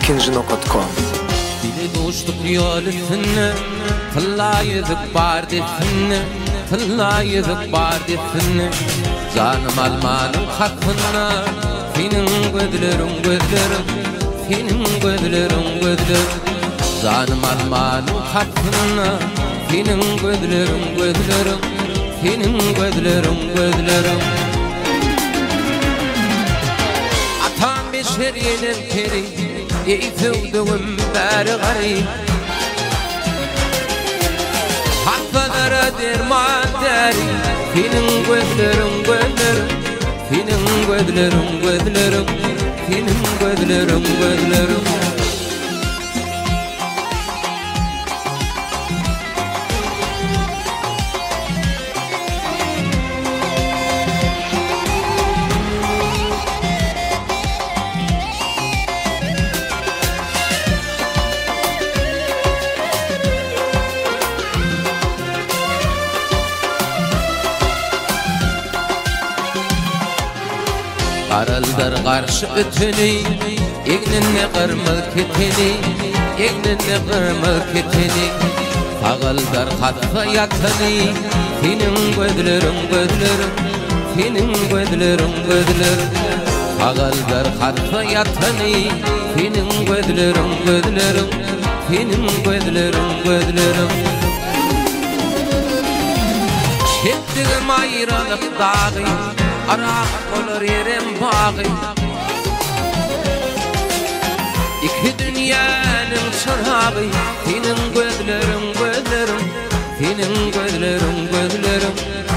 ikinci.com. Dili dostluk yolüsünü Tıllayızık bar desini Tıllayızık bar desini Canım almanın hakkını Senin gözlerin gözlerim Senin gözlerin gözlerim Canım almanın hakkını Senin gözlerin gözlerim Senin gözlerin gözlerim Atam beşer yedim peri Yeytuvduğum bari garip Hakkalara derman deri Senin gözlerin gözlerim Senin gözlerin gözlerim Senin gözlerin gözlerim Qaraldır qarşı ütünü Egnine qırmıl keteni Egnine qırmıl keteni Fağıldır qatfa yatını Senin gözlerin gözlerim Senin gözlerin gözlerim Fağıldır qatfa yatını Senin gözlerin gözlerim Senin gözlerin gözlerim Şettigim ayrılık dağı Arak olur yerim bağı İki dünyanın çırağı Senin gözlerin gözlerim Senin gözlerin gözlerim